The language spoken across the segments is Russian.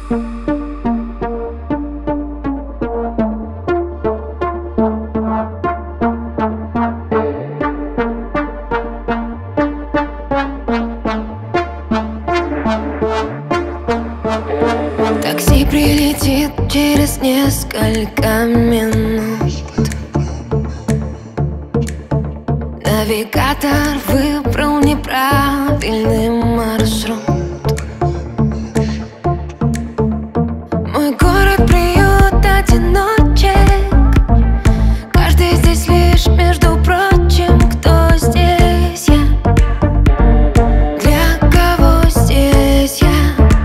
Такси прилетит через несколько минут. Навигатор выбрал неправильный маршрут. Мой город-приют одиночек. Каждый здесь лишь между прочим. Кто здесь я? Для кого здесь я?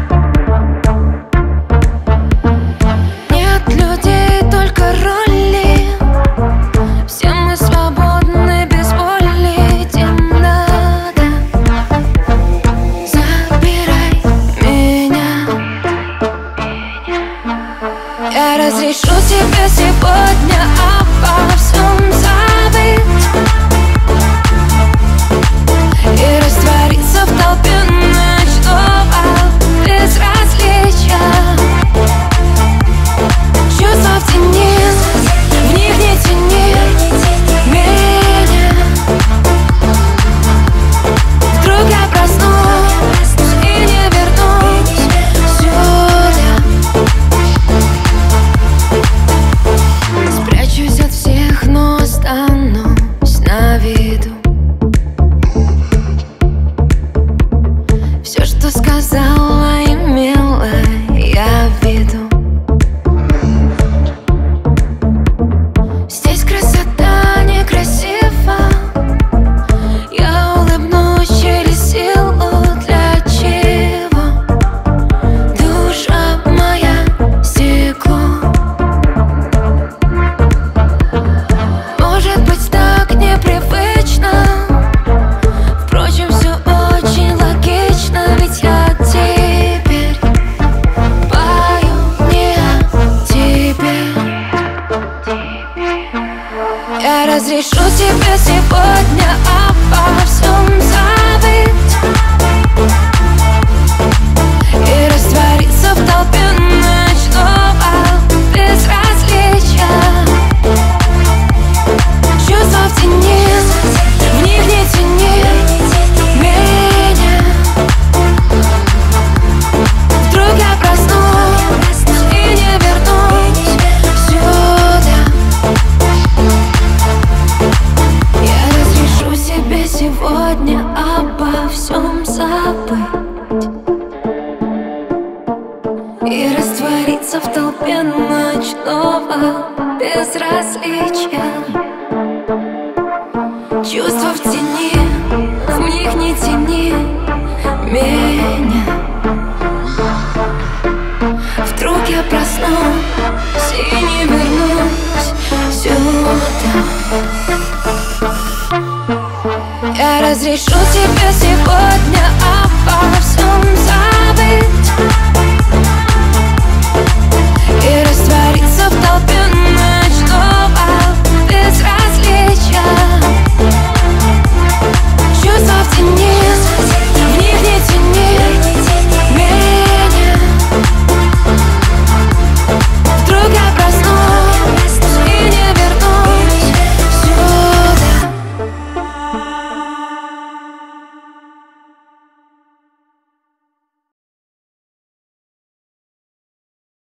Нет людей, только роли. Все мы свободны, без воли. Темнота, забирай меня. Я разрешу тебе сегодня обо всем забыть и раствориться в толпе ночного безразличия. Чувства в тени, в них не тяни меня. Вдруг я проснусь и не вернусь сюда. Спрячусь от всех, но останусь на виду. Все, что сказала, имела я в виду. Здесь красота некрасива. Я улыбнусь через силу. Для чего? Душа моя стекло. Может быть, так непривычно. Впрочем, все очень логично. Ведь я теперь пою не о тебе. Я разрешу тебе сегодня обо всем забыть и раствориться в толпе ночного безразличия. Чувства в тени, в них не тяни меня. Вдруг я проснусь и не вернусь сюда. Я разрешу себе сегодня обо всем забыть и раствориться в толпе ночного безразличия. Чувства в тени, в них не тяни меня. Вдруг я проснусь и не вернусь сюда. Я разрешу тебе сегодня